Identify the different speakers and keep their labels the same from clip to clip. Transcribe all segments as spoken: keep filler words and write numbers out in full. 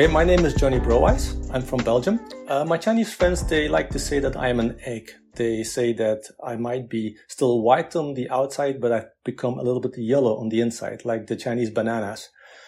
Speaker 1: Okay, my name is Johnny Browijs. I'm from Belgium. Uh, my Chinese friends, they like to say that I am an egg. They say that I might be still white on the outside, but I've become a little bit yellow on the inside, like the Chinese bananas.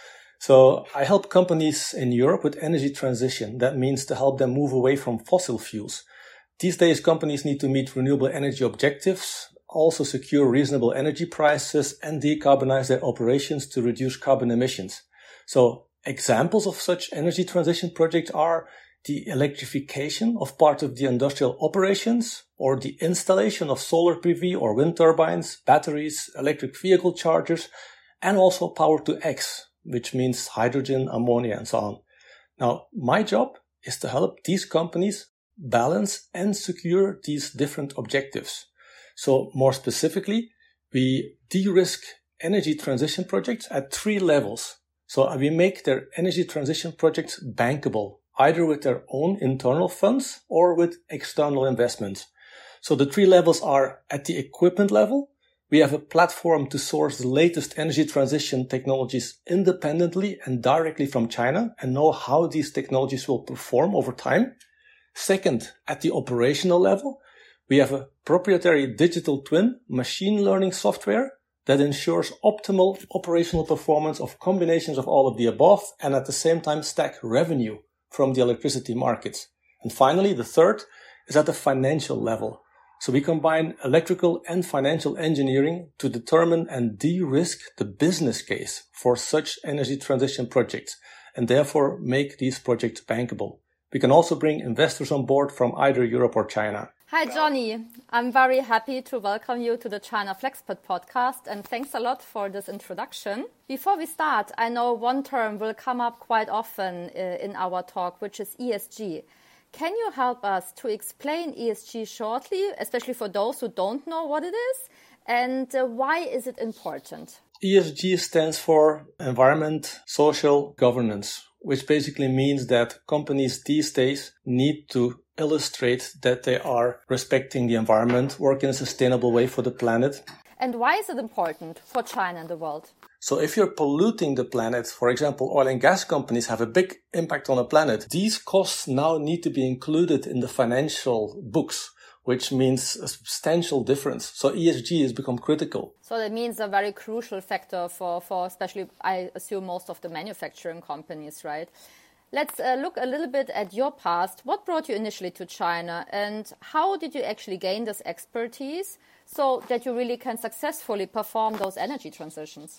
Speaker 1: So I help companies in Europe with energy transition. That means to help them move away from fossil fuels. These days, companies need to meet renewable energy objectives, also secure reasonable energy prices, and decarbonize their operations to reduce carbon emissions. So examples of such energy transition projects are the electrification of part of the industrial operations, or the installation of solar P V or wind turbines, batteries, electric vehicle chargers, and also power to X, which means hydrogen, ammonia, and so on. Now, my job is to help these companies balance and secure these different objectives. So more specifically, we de-risk energy transition projects at three levels. So we make their energy transition projects bankable, either with their own internal funds or with external investments. So the three levels are: at the equipment level, we have a platform to source the latest energy transition technologies independently and directly from China and know how these technologies will perform over time. Second, at the operational level, we have a proprietary digital twin machine learning software that ensures optimal operational performance of combinations of all of the above and at the same time stack revenue from the electricity markets. And finally, the third is at the financial level. So we combine electrical and financial engineering to determine and de-risk the business case for such energy transition projects and therefore make these projects bankable. We can also bring investors on board from either Europe or China.
Speaker 2: Hi, Johnny. I'm very happy to welcome you to the China Flexpert podcast, and thanks a lot for this introduction. Before we start, I know one term will come up quite often uh, in our talk, which is E S G. Can you help us to explain E S G shortly, especially for those who don't know what it is, and uh, why is it important?
Speaker 1: E S G stands for Environment, Social, Governance, which basically means that companies these days need to illustrate that they are respecting the environment, work in a sustainable way for the planet.
Speaker 2: And why is it important for China and the world?
Speaker 1: So if you're polluting the planet, for example, oil and gas companies have a big impact on the planet. These costs now need to be included in the financial books, which means a substantial difference. So E S G has become critical.
Speaker 2: So that means a very crucial factor for, for especially, I assume, most of the manufacturing companies, right? Let's uh, look a little bit at your past. What brought you initially to China, and how did you actually gain this expertise so that you really can successfully perform those energy transitions?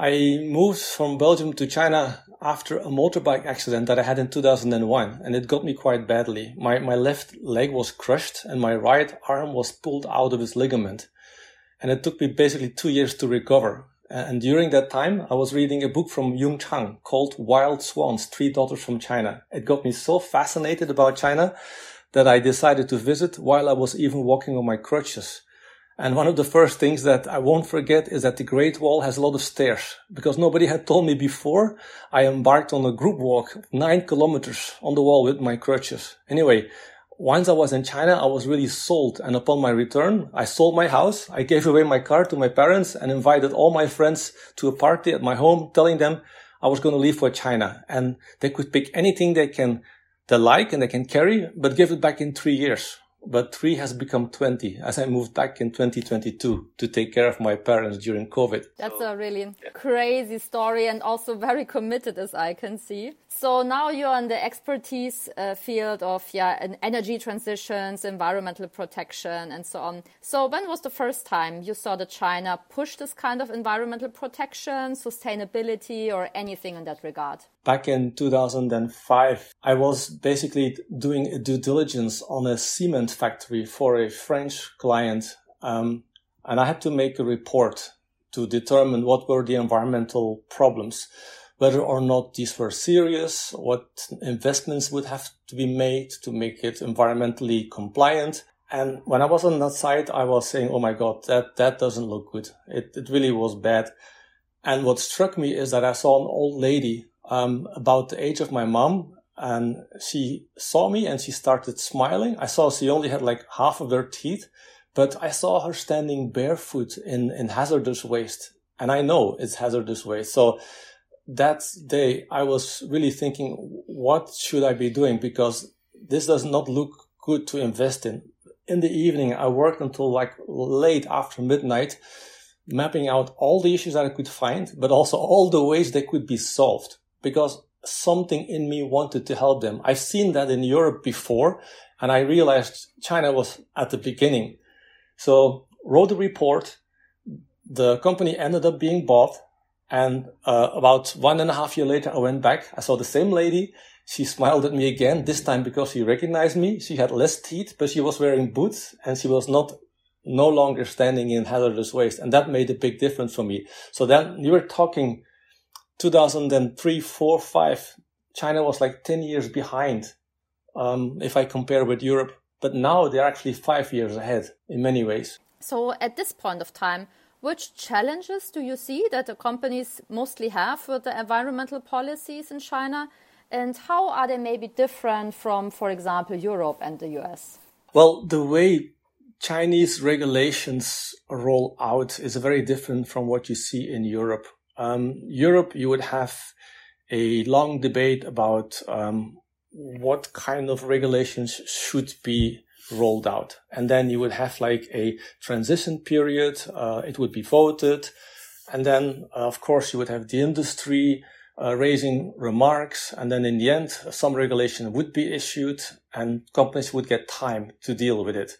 Speaker 1: I moved from Belgium to China after a motorbike accident that I had in two thousand one, and it got me quite badly. My, my left leg was crushed and my right arm was pulled out of its ligament. And it took me basically two years to recover. And during that time, I was reading a book from Yung Chang called Wild Swans, Three Daughters from China. It got me so fascinated about China that I decided to visit while I was even walking on my crutches. And one of the first things that I won't forget is that the Great Wall has a lot of stairs. Because nobody had told me before, I embarked on a group walk, nine kilometers on the wall with my crutches. Anyway, once I was in China, I was really sold. And upon my return, I sold my house. I gave away my car to my parents and invited all my friends to a party at my home, telling them I was going to leave for China. And they could pick anything they can, they like and they can carry, but give it back in three years. But three has become twenty as I moved back in twenty twenty-two to take care of my parents during COVID.
Speaker 2: That's a really crazy story and also very committed, as I can see. So now you're in the expertise uh, field of yeah, energy transitions, environmental protection, and so on. So when was the first time you saw that China push this kind of environmental protection, sustainability, or anything in that regard?
Speaker 1: Back in two thousand five, I was basically doing a due diligence on a cement factory for a French client. Um, and I had to make a report to determine what were the environmental problems, whether or not these were serious, what investments would have to be made to make it environmentally compliant. And when I was on that site, I was saying, oh my God, that, that doesn't look good. It, it really was bad. And what struck me is that I saw an old lady Um, about the age of my mom, and she saw me and she started smiling. I saw she only had like half of her teeth, but I saw her standing barefoot in, in hazardous waste. And I know it's hazardous waste. So that day I was really thinking, what should I be doing? Because this does not look good to invest in. In the evening, I worked until like late after midnight, mapping out all the issues that I could find, but also all the ways they could be solved, because something in me wanted to help them. I've seen that in Europe before, and I realized China was at the beginning. So wrote a report. The company ended up being bought. And uh, about one and a half year later, I went back. I saw the same lady. She smiled at me again, this time because she recognized me. She had less teeth, but she was wearing boots, and she was not no longer standing in hazardous waste. And that made a big difference for me. So then you were talking two thousand three, four, five. China was like ten years behind, um, if I compare with Europe. But now they're actually five years ahead in many ways.
Speaker 2: So at this point of time, which challenges do you see that the companies mostly have with the environmental policies in China? And how are they maybe different from, for example, Europe and the U S?
Speaker 1: Well, the way Chinese regulations roll out is very different from what you see in Europe. Um, Europe, you would have a long debate about um, what kind of regulations should be rolled out. And then you would have like a transition period. Uh, it would be voted. And then, uh, of course, you would have the industry uh, raising remarks. And then in the end, some regulation would be issued and companies would get time to deal with it.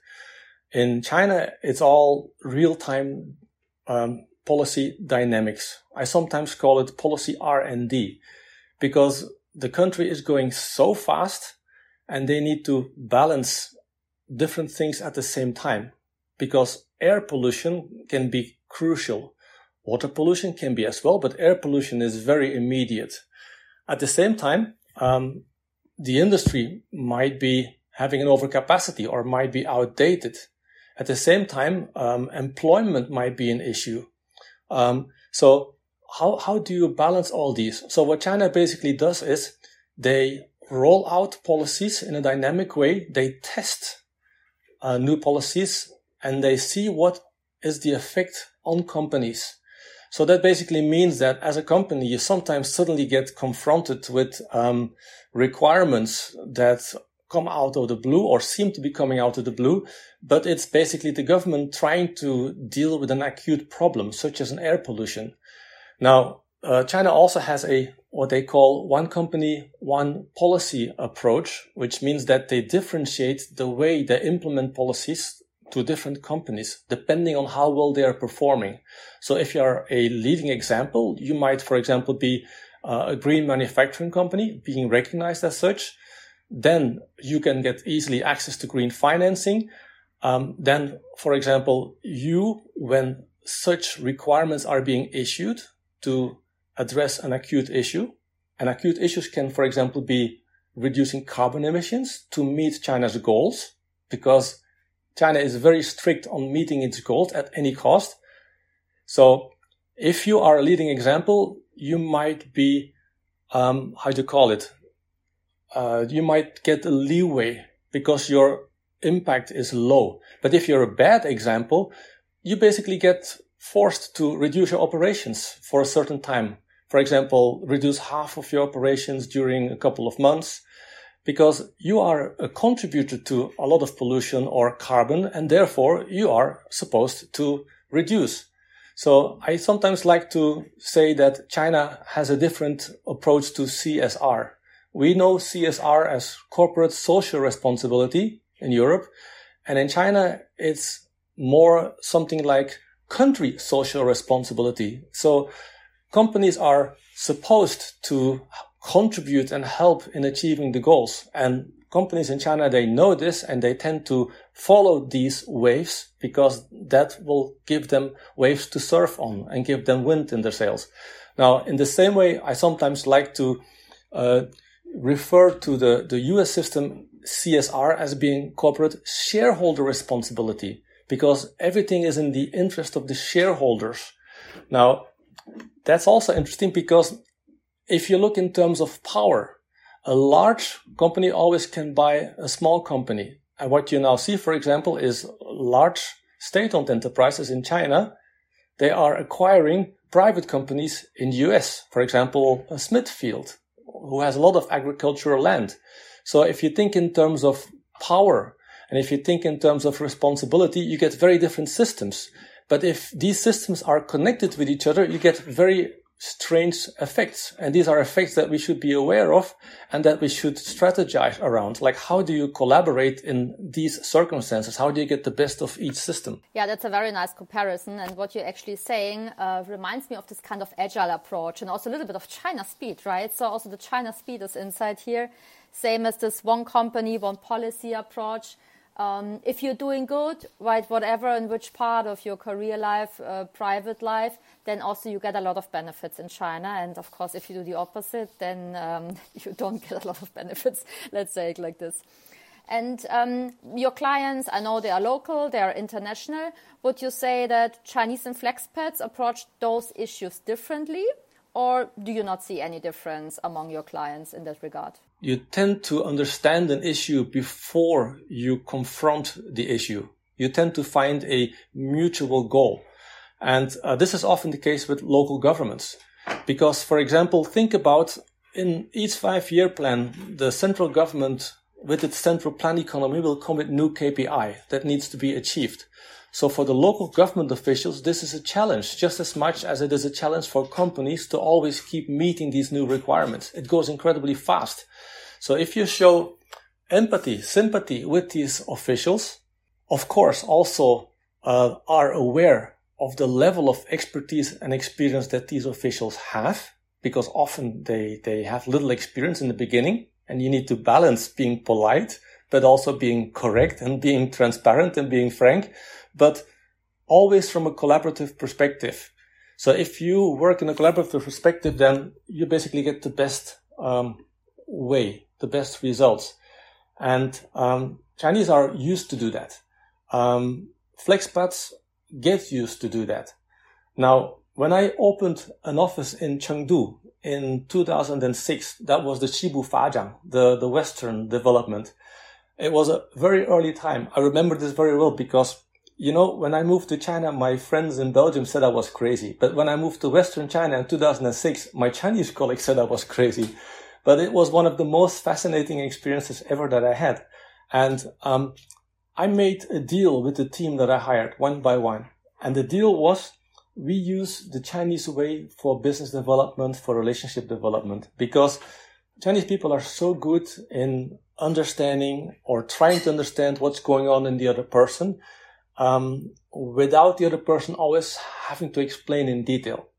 Speaker 1: In China, it's all real-time um, policy dynamics. I sometimes call it policy R and D because the country is going so fast and they need to balance different things at the same time, because air pollution can be crucial. Water pollution can be as well, but air pollution is very immediate. At the same time, um, the industry might be having an overcapacity or might be outdated. At the same time, um, employment might be an issue. Um, so how, how do you balance all these? So what China basically does is they roll out policies in a dynamic way. They test Uh, new policies, and they see what is the effect on companies. So that basically means that as a company, you sometimes suddenly get confronted with um, requirements that come out of the blue or seem to be coming out of the blue, but it's basically the government trying to deal with an acute problem, such as an air pollution. Now, uh, China also has a what they call one company, one policy approach, which means that they differentiate the way they implement policies to different companies, depending on how well they are performing. So if you're a leading example, you might, for example, be uh, a green manufacturing company being recognized as such. Then you can get easily access to green financing. Um, then, for example, you, when such requirements are being issued to address an acute issue. And acute issues can, for example, be reducing carbon emissions to meet China's goals, because China is very strict on meeting its goals at any cost. So if you are a leading example, you might be, um, how do you call it? Uh, you might get a leeway because your impact is low. But if you're a bad example, you basically get forced to reduce your operations for a certain time. For example, reduce half of your operations during a couple of months, because you are a contributor to a lot of pollution or carbon, and therefore you are supposed to reduce. So I sometimes like to say that China has a different approach to C S R. We know C S R as corporate social responsibility in Europe, and in China it's more something like country social responsibility. So companies are supposed to contribute and help in achieving the goals. And companies in China, they know this and they tend to follow these waves because that will give them waves to surf on and give them wind in their sails. Now, in the same way, I sometimes like to uh, refer to the, the U S system C S R as being corporate shareholder responsibility, because everything is in the interest of the shareholders. Now, that's also interesting because if you look in terms of power, a large company always can buy a small company. And what you now see, for example, is large state-owned enterprises in China. They are acquiring private companies in the U S, for example, Smithfield, who has a lot of agricultural land. So if you think in terms of power, and if you think in terms of responsibility, you get very different systems. But if these systems are connected with each other, you get very strange effects. And these are effects that we should be aware of and that we should strategize around. Like, how do you collaborate in these circumstances? How do you get the best of each system?
Speaker 2: Yeah, that's a very nice comparison. And what you're actually saying uh, reminds me of this kind of agile approach and also a little bit of China speed, right? So also the China speed is inside here. Same as this one company, one policy approach. Um, if you're doing good, right, whatever in which part of your career life, uh, private life, then also you get a lot of benefits in China. And of course, if you do the opposite, then um, you don't get a lot of benefits. Let's say it like this. And um, your clients, I know they are local, they are international. Would you say that Chinese and FlexPads approach those issues differently? Or do you not see any difference among your clients in that regard?
Speaker 1: You tend to understand an issue before you confront the issue. You tend to find a mutual goal. And uh, this is often the case with local governments. Because, for example, think about in each five-year plan, the central government with its central plan economy will come with new K P I that needs to be achieved. So for the local government officials, this is a challenge just as much as it is a challenge for companies to always keep meeting these new requirements. It goes incredibly fast. So if you show empathy, sympathy with these officials, of course, also uh, are aware of the level of expertise and experience that these officials have, because often they, they have little experience in the beginning, and you need to balance being polite, but also being correct and being transparent and being frank, but always from a collaborative perspective. So if you work in a collaborative perspective, then you basically get the best um, way, the best results. And um, Chinese are used to do that. Um, FlexPads get used to do that. Now, when I opened an office in Chengdu in two thousand six, that was the Xibu Fajiang, the, the Western development. It was a very early time. I remember this very well because, you know, when I moved to China, my friends in Belgium said I was crazy. But when I moved to Western China in two thousand six, my Chinese colleagues said I was crazy. But it was one of the most fascinating experiences ever that I had. And um, I made a deal with the team that I hired one by one. And the deal was we use the Chinese way for business development, for relationship development, because Chinese people are so good in understanding or trying to understand what's going on in the other person, um, without the other person always having to explain in detail,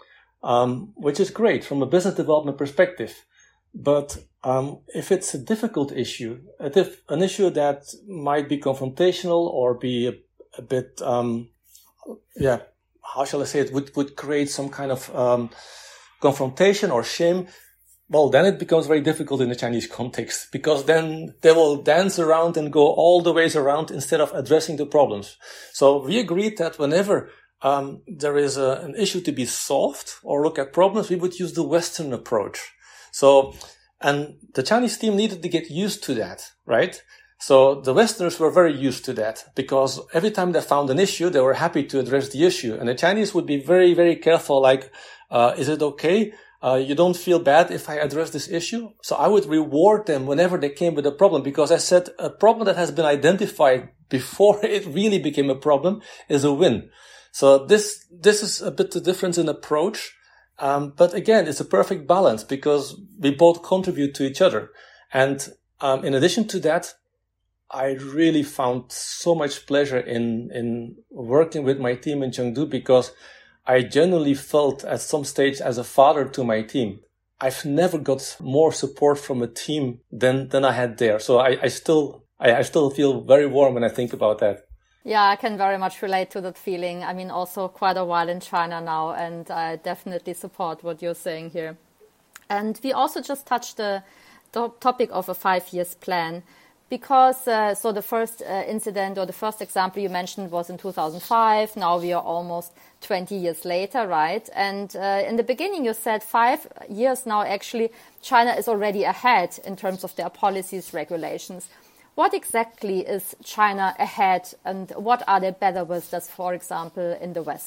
Speaker 1: um, which is great from a business development perspective. But um, if it's a difficult issue, a diff- an issue that might be confrontational or be a, a bit, um, yeah, how shall I say it, would, would create some kind of um, confrontation or shame, well, then it becomes very difficult in the Chinese context, because then they will dance around and go all the ways around instead of addressing the problems. So we agreed that whenever um, there is a, an issue to be solved or look at problems, we would use the Western approach. So, and the Chinese team needed to get used to that, right? So the Westerners were very used to that because every time they found an issue, they were happy to address the issue. And the Chinese would be very, very careful, like, uh, is it okay? Uh, you don't feel bad if I address this issue? So I would reward them whenever they came with a problem, because I said a problem that has been identified before it really became a problem is a win. So this, this is a bit the difference in approach. Um, but again, it's a perfect balance because we both contribute to each other. And, um, in addition to that, I really found so much pleasure in, in working with my team in Chengdu because I genuinely felt at some stage as a father to my team. I've never got more support from a team than, than I had there. So I, I still, I, I still feel very warm when I think about that.
Speaker 2: Yeah, I can very much relate to that feeling. I mean, also quite a while in China now, and I definitely support what you're saying here. And we also just touched the, the topic of a five years plan. Because, uh, so the first uh, incident or the first example you mentioned was in two thousand five. Now we are almost twenty years later, right? And uh, in the beginning you said five years now, actually, China is already ahead in terms of their policies, regulations. What exactly is China ahead and what are they better with, just for example, in the West?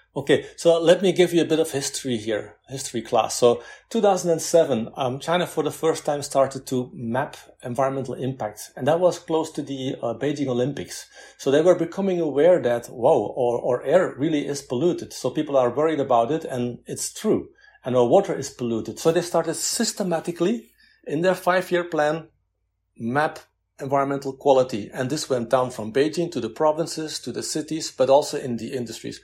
Speaker 1: Okay, so let me give you a bit of history here, history class. So two thousand seven, um, China for the first time started to map environmental impacts, and that was close to the uh, Beijing Olympics. So they were becoming aware that, whoa, our, our air really is polluted. So people are worried about it, and it's true. And our water is polluted. So they started systematically, in their five-year plan, map environmental quality. And this went down from Beijing to the provinces, to the cities, but also in the industries.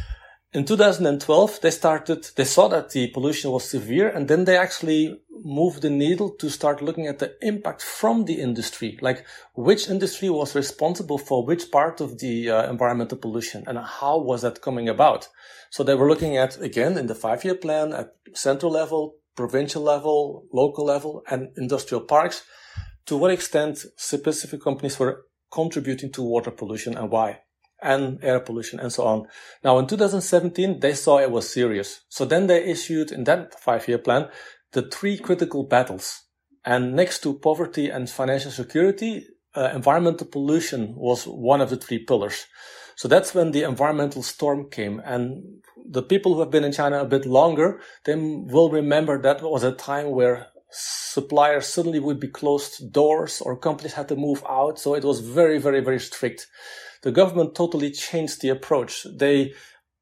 Speaker 1: In two thousand twelve, they started, they saw that the pollution was severe, and then they actually moved the needle to start looking at the impact from the industry, like which industry was responsible for which part of the uh, environmental pollution and how was that coming about. So they were looking at, again, in the five-year plan, at central level, provincial level, local level, and industrial parks, to what extent specific companies were contributing to water pollution and why, and air pollution and so on. Now, in two thousand seventeen, they saw it was serious. So then they issued, in that five-year plan, the three critical battles. And next to poverty and financial security, uh, environmental pollution was one of the three pillars. So that's when the environmental storm came. And the people who have been in China a bit longer, they will remember that was a time where suppliers suddenly would be closed doors or companies had to move out. So it was very, very, very strict. The government totally changed the approach. They,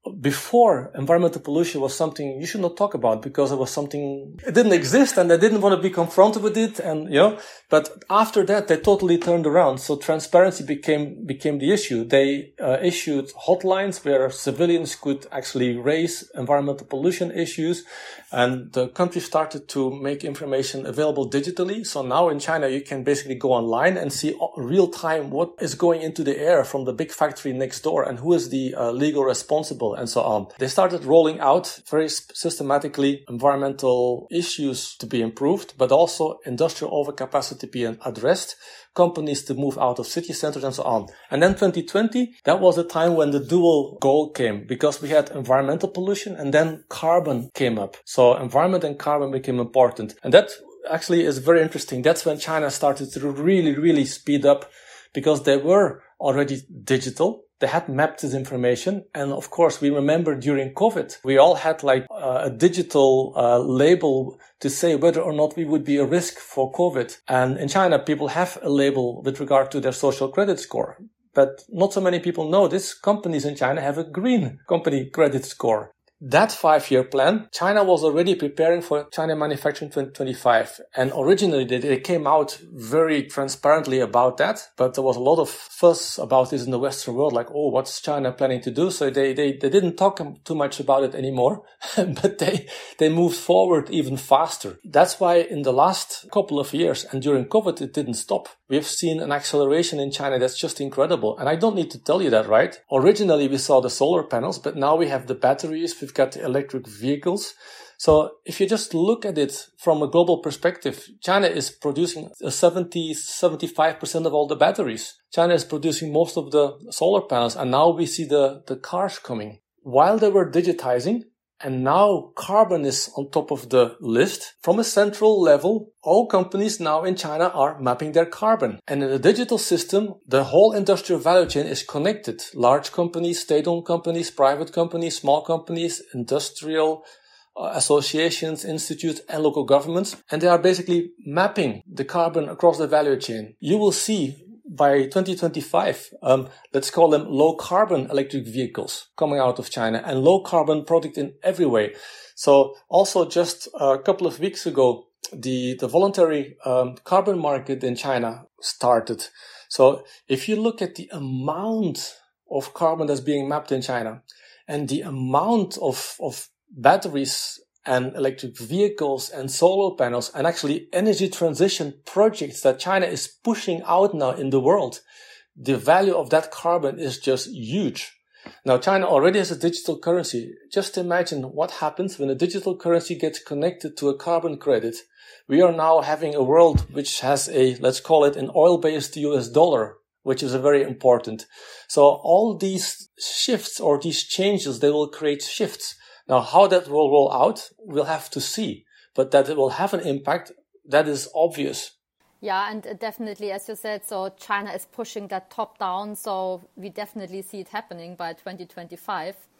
Speaker 1: before, environmental pollution was something you should not talk about because it was something, it didn't exist and they didn't want to be confronted with it. And, you know, but after that, they totally turned around. So transparency became, became the issue. They uh, issued hotlines where civilians could actually raise environmental pollution issues. And the country started to make information available digitally. So now in China, you can basically go online and see real time what is going into the air from the big factory next door and who is the uh, legal responsible and so on. They started rolling out very systematically environmental issues to be improved, but also industrial overcapacity being addressed, companies to move out of city centers and so on. And then twenty twenty, that was a time when the dual goal came because we had environmental pollution and then carbon came up. So environment and carbon became important. And that actually is very interesting. That's when China started to really, really speed up because they were already digital. They had mapped this information. And of course, we remember during COVID, we all had like uh, a digital uh, label to say whether or not we would be a risk for COVID. And in China, people have a label with regard to their social credit score. But not so many people know this. Companies in China have a green company credit score. That five-year plan, China was already preparing for China Manufacturing twenty twenty-five. And originally they, they came out very transparently about that. But there was a lot of fuss about this in the Western world, like, oh, what's China planning to do? So they, they, they didn't talk too much about it anymore, but they, they moved forward even faster. That's why in the last couple of years and during COVID, it didn't stop. We've seen an acceleration in China that's just incredible. And I don't need to tell you that, right? Originally, we saw the solar panels, but now we have the batteries. We've got the electric vehicles. So if you just look at it from a global perspective, China is producing seventy, seventy-five percent of all the batteries. China is producing most of the solar panels. And now we see the, the cars coming. While they were digitizing, and now carbon is on top of the list. From a central level, all companies now in China are mapping their carbon. And in the digital system, the whole industrial value chain is connected. Large companies, state-owned companies, private companies, small companies, industrial uh, associations, institutes, and local governments. And they are basically mapping the carbon across the value chain. You will see by twenty twenty-five, um, let's call them low carbon electric vehicles coming out of China and low carbon product in every way. So also just a couple of weeks ago, the, the voluntary um, carbon market in China started. So if you look at the amount of carbon that's being mapped in China and the amount of, of batteries and electric vehicles and solar panels and actually energy transition projects that China is pushing out now in the world, the value of that carbon is just huge. Now, China already has a digital currency. Just imagine what happens when a digital currency gets connected to a carbon credit. We are now having a world which has a, let's call it an oil-based U S dollar, which is a very important. So all these shifts or these changes, they will create shifts. Now, how that will roll out, we'll have to see. But that it will have an impact, that is obvious.
Speaker 2: Yeah, and definitely, as you said, so China is pushing that top down. So we definitely see it happening by twenty twenty-five.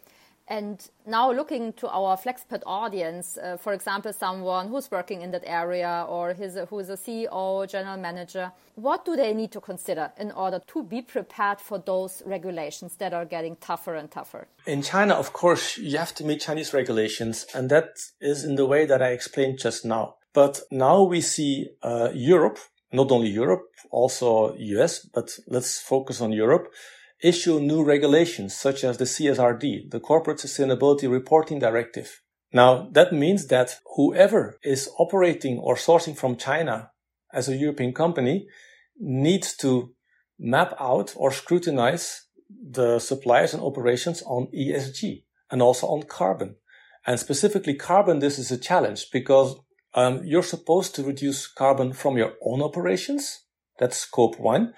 Speaker 2: And now looking to our FlexPod audience, uh, for example, someone who's working in that area or his, who is a C E O, general manager, what do they need to consider in order to be prepared for those regulations that are getting tougher and tougher?
Speaker 1: In China, of course, you have to meet Chinese regulations, and that is in the way that I explained just now. But now we see uh, Europe, not only Europe, also U S, but let's focus on Europe, issue new regulations such as the C S R D, the Corporate Sustainability Reporting Directive. Now, that means that whoever is operating or sourcing from China as a European company needs to map out or scrutinize the suppliers and operations on E S G and also on carbon. And specifically carbon, this is a challenge because um, you're supposed to reduce carbon from your own operations. That's scope one.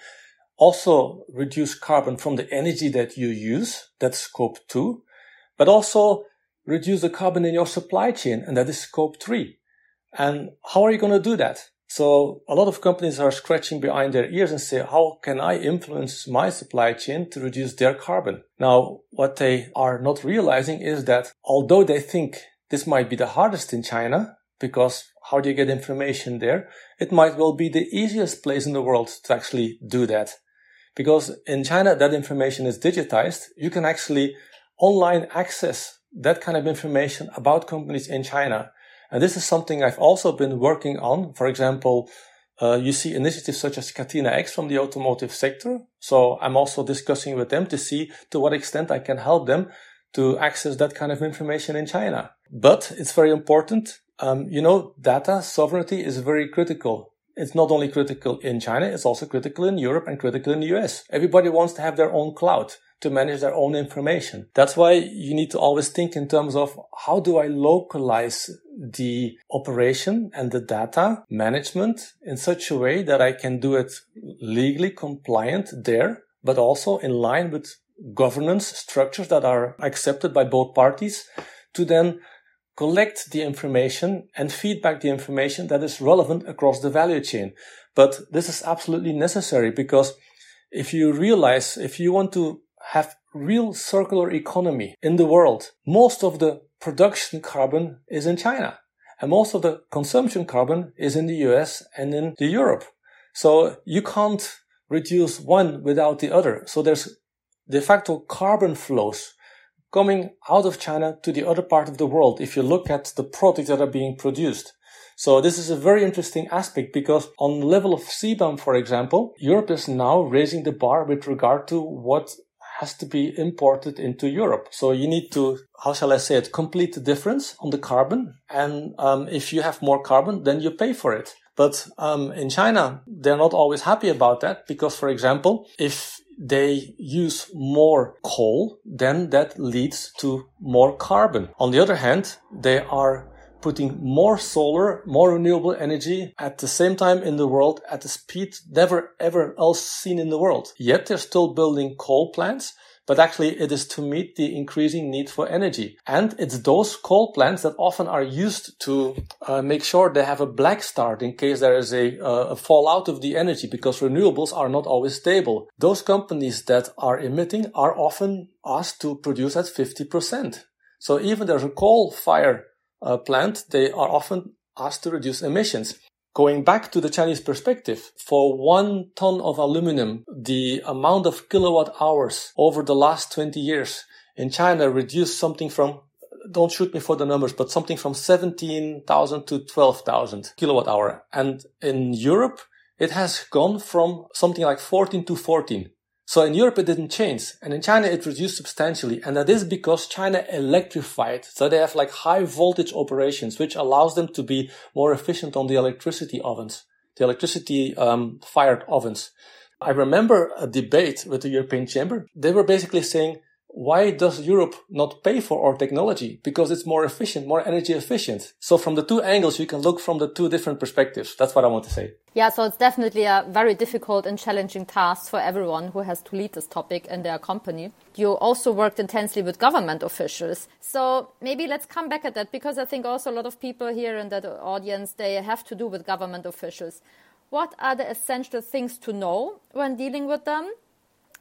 Speaker 1: Also reduce carbon from the energy that you use. That's scope two. But also reduce the carbon in your supply chain. And that is scope three. And how are you going to do that? So a lot of companies are scratching behind their ears and say, how can I influence my supply chain to reduce their carbon? Now, what they are not realizing is that although they think this might be the hardest in China, because how do you get information there? It might well be the easiest place in the world to actually do that. Because in China, that information is digitized. You can actually online access that kind of information about companies in China. And this is something I've also been working on. For example, uh, you see initiatives such as Catena X from the automotive sector. So I'm also discussing with them to see to what extent I can help them to access that kind of information in China. But it's very important. Um, you know, data sovereignty is very critical. It's not only critical in China, it's also critical in Europe and critical in the U S. Everybody wants to have their own cloud to manage their own information. That's why you need to always think in terms of how do I localize the operation and the data management in such a way that I can do it legally compliant there, but also in line with governance structures that are accepted by both parties to then collect the information and feedback the information that is relevant across the value chain. But this is absolutely necessary because if you realize, if you want to have real circular economy in the world, most of the production carbon is in China and most of the consumption carbon is in the U S and in the Europe. So you can't reduce one without the other. So there's de facto carbon flows coming out of China to the other part of the world if you look at the products that are being produced. So this is a very interesting aspect because on the level of C B A M, for example, Europe is now raising the bar with regard to what has to be imported into Europe. So you need to, how shall I say it, complete the difference on the carbon. And um, if you have more carbon, then you pay for it. But um, in China, they're not always happy about that because, for example, if they use more coal, then that leads to more carbon. On the other hand, they are putting more solar, more renewable energy at the same time in the world at a speed never ever else seen in the world. Yet they're still building coal plants, but actually it is to meet the increasing need for energy. And it's those coal plants that often are used to uh, make sure they have a black start in case there is a, uh, a fallout of the energy because renewables are not always stable. Those companies that are emitting are often asked to produce at fifty percent. So even there's a coal fire uh, plant, they are often asked to reduce emissions. Going back to the Chinese perspective, for one ton of aluminum, the amount of kilowatt hours over the last twenty years in China reduced something from, don't shoot me for the numbers, but something from seventeen thousand to twelve thousand kilowatt hour. And in Europe, it has gone from something like fourteen to fourteen. So in Europe, it didn't change. And in China, it reduced substantially. And that is because China electrified. So they have like high voltage operations, which allows them to be more efficient on the electricity ovens, the electricity um, fired ovens. I remember a debate with the European Chamber. They were basically saying, why does Europe not pay for our technology? Because it's more efficient, more energy efficient. So from the two angles, you can look from the two different perspectives. That's what I want to say.
Speaker 2: Yeah, so it's definitely a very difficult and challenging task for everyone who has to lead this topic in their company. You also worked intensely with government officials. So maybe let's come back at that because I think also a lot of people here in that audience, they have to do with government officials. What are the essential things to know when dealing with them?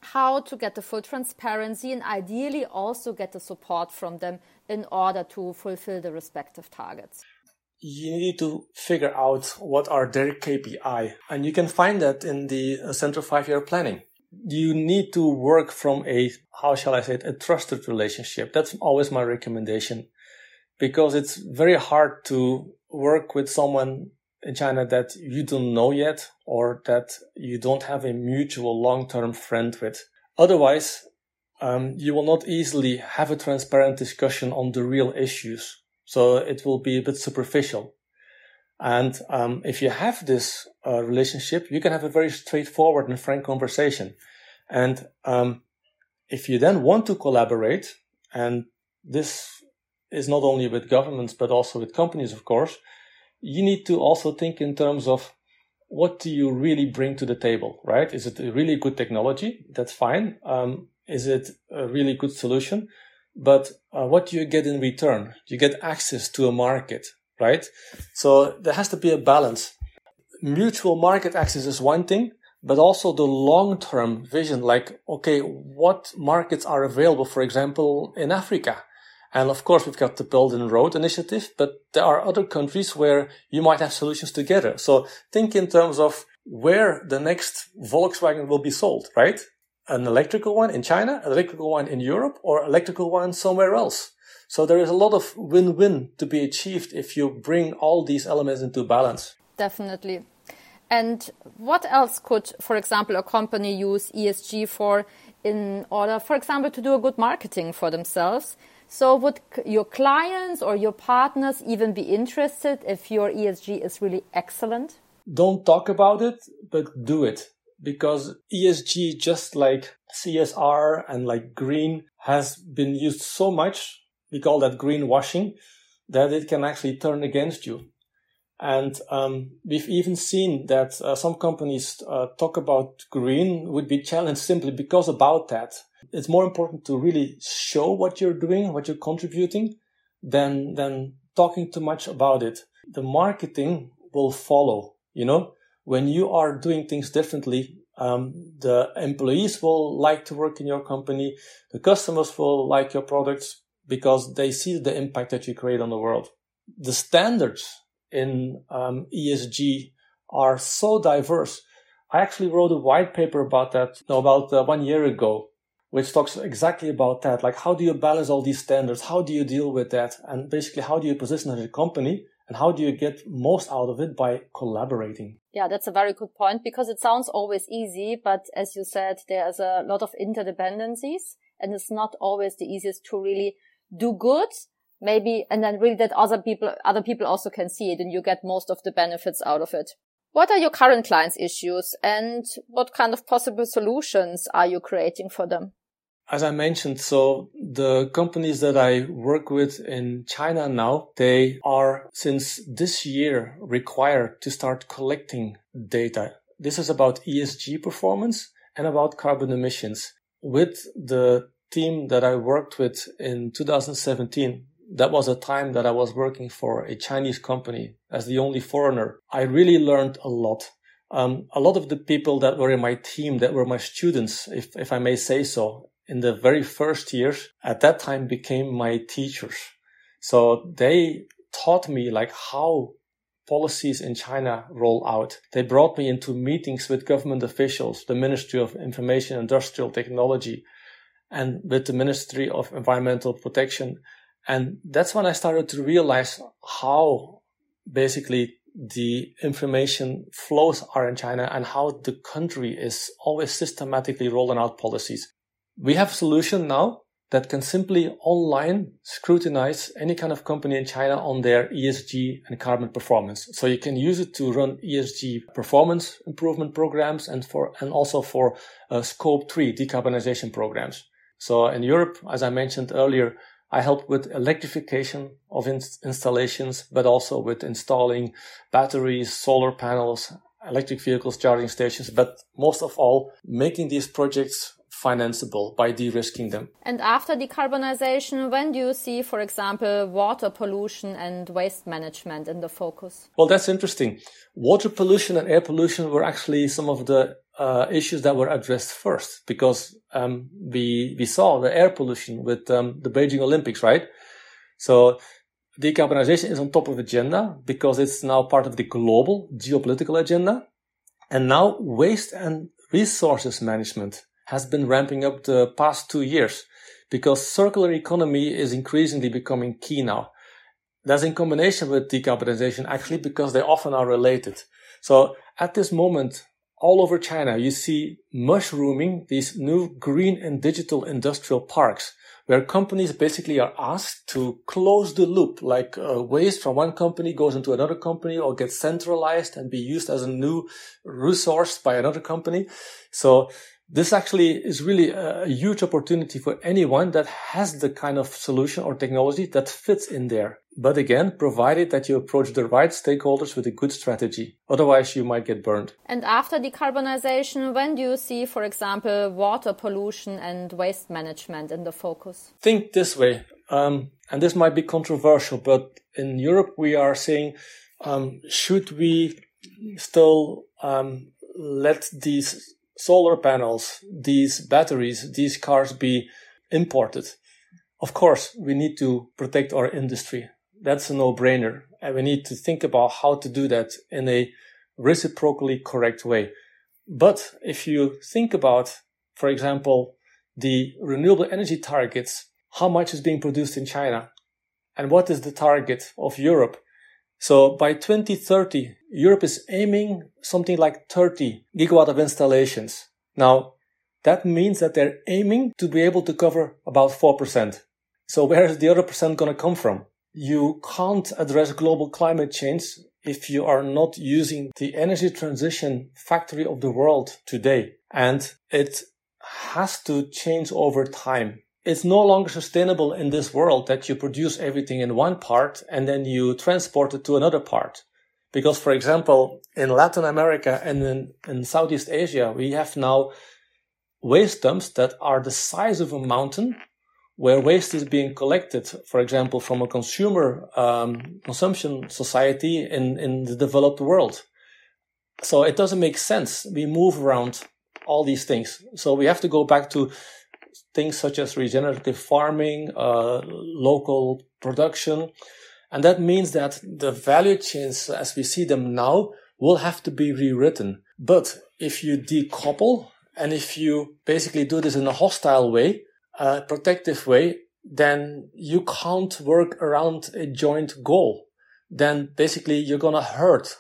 Speaker 2: how to get the full transparency and ideally also get the support from them in order to fulfill the respective targets?
Speaker 1: You need to figure out what are their K P I, and you can find that in the Center five-year planning. You need to work from a, how shall I say it, a trusted relationship. That's always my recommendation, because it's very hard to work with someone in China that you don't know yet or that you don't have a mutual long-term friend with. Otherwise, um, you will not easily have a transparent discussion on the real issues. So it will be a bit superficial. And um, if you have this uh, relationship, you can have a very straightforward and frank conversation. And um, if you then want to collaborate, and this is not only with governments, but also with companies, of course, you need to also think in terms of what do you really bring to the table, right? Is it a really good technology? That's fine. Um, is it a really good solution? But uh, what do you get in return? You get access to a market, right? So there has to be a balance. Mutual market access is one thing, but also the long-term vision, like, okay, what markets are available, for example, in Africa? And of course, we've got the Belt and Road Initiative, but there are other countries where you might have solutions together. So think in terms of where the next Volkswagen will be sold, right? An electrical one in China, an electrical one in Europe, or electrical one somewhere else. So there is a lot of win-win to be achieved if you bring all these elements into balance.
Speaker 2: Definitely. And what else could, for example, a company use E S G for in order, for example, to do a good marketing for themselves? So would your clients or your partners even be interested if your E S G is really excellent?
Speaker 1: Don't talk about it, but do it. Because E S G, just like C S R and like green, has been used so much, we call that greenwashing, that it can actually turn against you. And um, we've even seen that uh, some companies uh, talk about green would be challenged simply because about that. It's more important to really show what you're doing, what you're contributing, than than talking too much about it. The marketing will follow, you know. When you are doing things differently, um, the employees will like to work in your company. The customers will like your products because they see the impact that you create on the world. The standards in um, E S G are so diverse. I actually wrote a white paper about that no, about uh, one year ago, which talks exactly about that. Like, how do you balance all these standards? How do you deal with that? And basically, how do you position as a company? And how do you get most out of it by collaborating?
Speaker 2: Yeah, that's a very good point, because it sounds always easy, but as you said, there's a lot of interdependencies, and it's not always the easiest to really do good, maybe, and then really that other people, other people also can see it, and you get most of the benefits out of it. What are your current clients' issues, and what kind of possible solutions are you creating for them?
Speaker 1: As I mentioned, so the companies that I work with in China now, they are since this year required to start collecting data. This is about E S G performance and about carbon emissions. With the team that I worked with in two thousand seventeen, that was a time that I was working for a Chinese company as the only foreigner. I really learned a lot. Um, a lot of the people that were in my team, that were my students, if, if I may say so, in the very first years, at that time became my teachers. So they taught me like how policies in China roll out. They brought me into meetings with government officials, the Ministry of Information and Industrial Technology, and with the Ministry of Environmental Protection. And that's when I started to realize how basically the information flows are in China and how the country is always systematically rolling out policies. We have a solution now that can simply online scrutinize any kind of company in China on their E S G and carbon performance. So you can use it to run E S G performance improvement programs and for and also for uh, scope three decarbonization programs. So in Europe, as I mentioned earlier, I help with electrification of in- installations, but also with installing batteries, solar panels, electric vehicles, charging stations, but most of all, making these projects financeable by de-risking them.
Speaker 2: And after decarbonization, when do you see, for example, water pollution and waste management in the focus?
Speaker 1: Well, that's interesting. Water pollution and air pollution were actually some of the uh, issues that were addressed first, because um, we we saw the air pollution with um, the Beijing Olympics, right? So decarbonization is on top of the agenda because it's now part of the global geopolitical agenda. And now waste and resources management has been ramping up the past two years because circular economy is increasingly becoming key now. That's in combination with decarbonization, actually, because they often are related. So at this moment, all over China, you see mushrooming these new green and digital industrial parks where companies basically are asked to close the loop, like uh, waste from one company goes into another company or gets centralized and be used as a new resource by another company. So this actually is really a huge opportunity for anyone that has the kind of solution or technology that fits in there. But again, provided that you approach the right stakeholders with a good strategy. Otherwise, you might get burned.
Speaker 2: And after decarbonization, when do you see, for example, water pollution and waste management in the focus?
Speaker 1: Think this way, um, and this might be controversial, but in Europe, we are saying, um, should we still um, let these solar panels, these batteries, these cars be imported? Of course, we need to protect our industry. That's a no-brainer. And we need to think about how to do that in a reciprocally correct way. But if you think about, for example, the renewable energy targets, how much is being produced in China? And what is the target of Europe? So by twenty thirty, Europe is aiming something like thirty gigawatt of installations. Now, that means that they're aiming to be able to cover about four percent. So where is the other percent going to come from? You can't address global climate change if you are not using the energy transition factory of the world today. And it has to change over time. It's no longer sustainable in this world that you produce everything in one part and then you transport it to another part. Because, for example, in Latin America and in, in Southeast Asia, we have now waste dumps that are the size of a mountain where waste is being collected, for example, from a consumer um, consumption society in, in the developed world. So it doesn't make sense. We move around all these things. So we have to go back to things such as regenerative farming, uh, local production. And that means that the value chains as we see them now will have to be rewritten. But if you decouple and if you basically do this in a hostile way, a protective way, then you can't work around a joint goal. Then basically you're going to hurt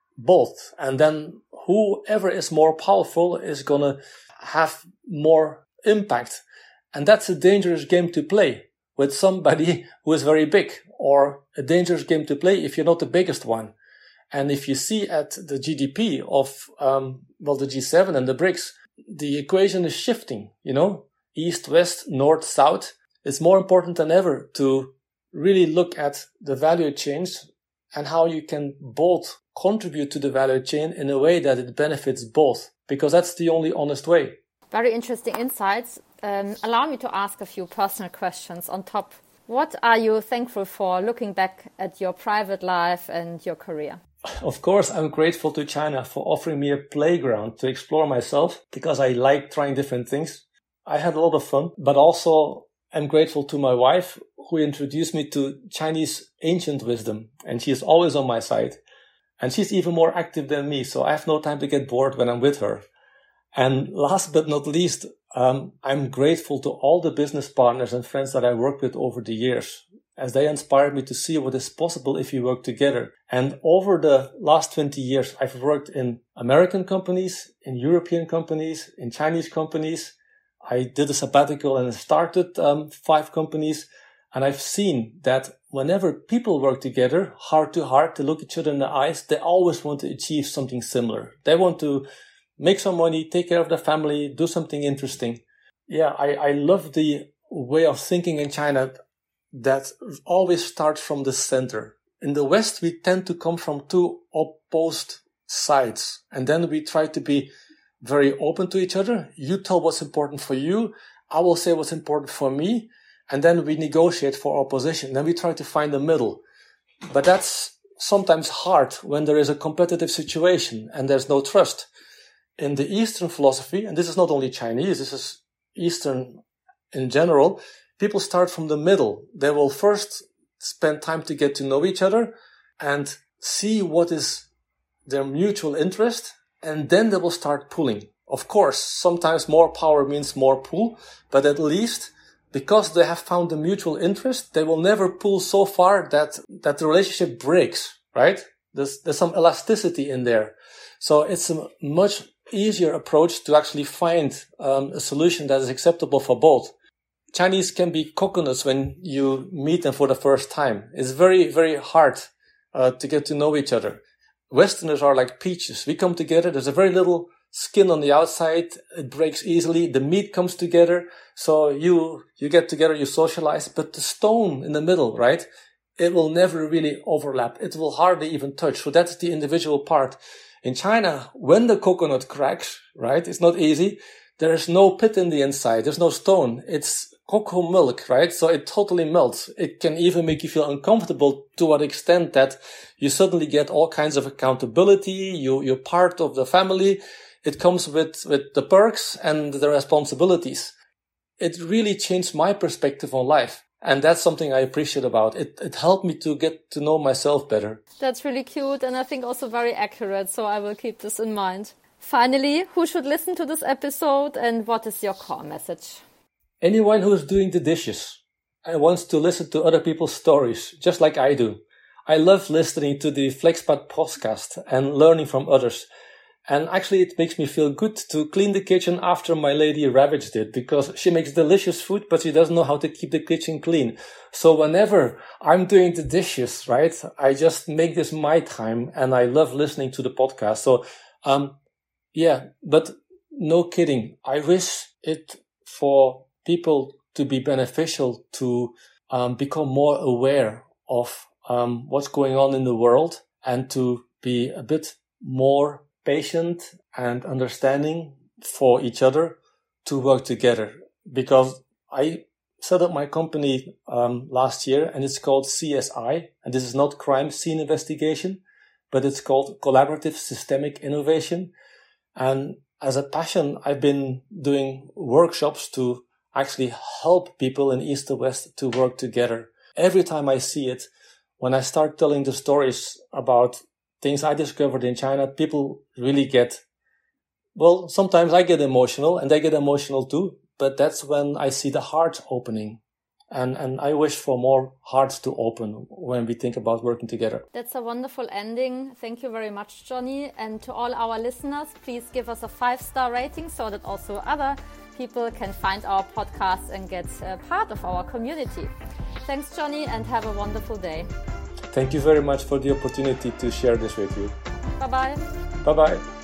Speaker 1: both. And then whoever is more powerful is going to have more impact. And that's a dangerous game to play with somebody who is very big, or a dangerous game to play if you're not the biggest one. And if you see at the G D P of, um, well, the G seven and the BRICS, the equation is shifting, you know, east, west, north, south. It's more important than ever to really look at the value chains and how you can both contribute to the value chain in a way that it benefits both, because that's the only honest way.
Speaker 2: Very interesting insights. Um, allow me to ask a few personal questions on top. What are you thankful for looking back at your private life and your career?
Speaker 1: Of course, I'm grateful to China for offering me a playground to explore myself because I like trying different things. I had a lot of fun, but also I'm grateful to my wife who introduced me to Chinese ancient wisdom, and she is always on my side. And she's even more active than me, so I have no time to get bored when I'm with her. And last but not least, um, I'm grateful to all the business partners and friends that I worked with over the years, as they inspired me to see what is possible if we work together. And over the last twenty years, I've worked in American companies, in European companies, in Chinese companies. I did a sabbatical and started um, five companies. And I've seen that whenever people work together, heart to heart, to look each other in the eyes, they always want to achieve something similar. They want to make some money, take care of their family, do something interesting. Yeah, I, I love the way of thinking in China that always starts from the center. In the West, we tend to come from two opposed sides. And then we try to be very open to each other. You tell what's important for you. I will say what's important for me. And then we negotiate for our position. Then we try to find the middle. But that's sometimes hard when there is a competitive situation and there's no trust. in the Eastern philosophy, and this is not only Chinese, this is Eastern in general, people start from the middle. They will first spend time to get to know each other and see what is their mutual interest, and then they will start pulling. Of course, sometimes more power means more pull, but at least because they have found the mutual interest, they will never pull so far that, that the relationship breaks, right? There's, there's some elasticity in there. So it's a much easier approach to actually find um, a solution that is acceptable for both. Chinese can be coconuts when you meet them for the first time. It's very, very hard uh, to get to know each other. Westerners are like peaches. We come together. There's a very little skin on the outside. It breaks easily. The meat comes together. So you, you get together, you socialize, but the stone in the middle, right? It will never really overlap. It will hardly even touch. So that's the individual part. In China, when the coconut cracks, right? It's not easy. There is no pit in the inside. There's no stone. It's cocoa milk, right? So it totally melts. It can even make you feel uncomfortable to what extent that you suddenly get all kinds of accountability. You, you're part of the family. It comes with, with the perks and the responsibilities. It really changed my perspective on life. And that's something I appreciate about it. It helped me to get to know myself better.
Speaker 2: That's really cute and I think also very accurate. So I will keep this in mind. Finally, who should listen to this episode and what is your core message?
Speaker 1: Anyone who is doing the dishes and wants to listen to other people's stories, just like I do. I love listening to the FlexPod podcast and learning from others. And actually, it makes me feel good to clean the kitchen after my lady ravaged it, because she makes delicious food, but she doesn't know how to keep the kitchen clean. So whenever I'm doing the dishes, right, I just make this my time and I love listening to the podcast. So, um, yeah, but no kidding. I wish it for people to be beneficial to um, become more aware of um, what's going on in the world and to be a bit more patient and understanding for each other to work together. Because I set up my company um, last year and it's called C S I, and this is not crime scene investigation, but it's called Collaborative Systemic Innovation. And as a passion, I've been doing workshops to actually help people in East to West to work together. Every time I see it, when I start telling the stories about things I discovered in China, people really get, well, sometimes I get emotional and they get emotional too, but that's when I see the heart opening. And, and I wish for more hearts to open when we think about working together.
Speaker 2: That's a wonderful ending. Thank you very much, Johnny. And to all our listeners, please give us a five-star rating so that also other people can find our podcast and get a part of our community. Thanks, Johnny, and have a wonderful day.
Speaker 1: Thank you very much for the opportunity to share this with you.
Speaker 2: Bye-bye.
Speaker 1: Bye-bye.